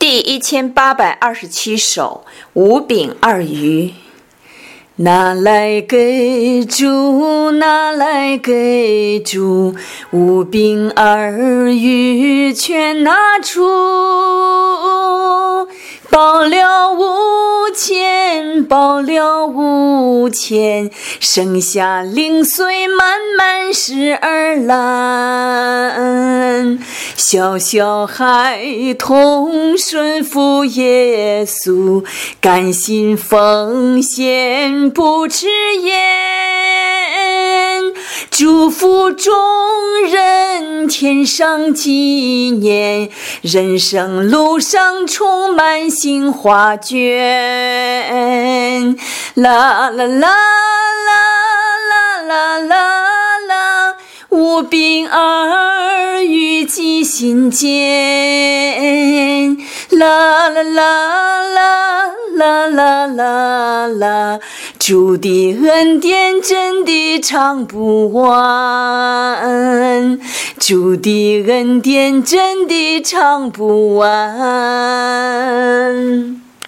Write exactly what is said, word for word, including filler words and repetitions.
第一千八百二十七首五饼二鱼。拿来给主，拿来给主，五饼二鱼全拿出，报了五千，报了五千，剩下零碎慢慢拾而来。小小孩童顺服耶稣，甘心奉献不吃盐，祝福众人天上纪念，人生路上充满新画卷。啦啦啦啦啦啦啦，五饼二鱼记心间。啦啦啦啦啦啦啦啦，主的恩典真的唱不完，主的恩典真的唱不完。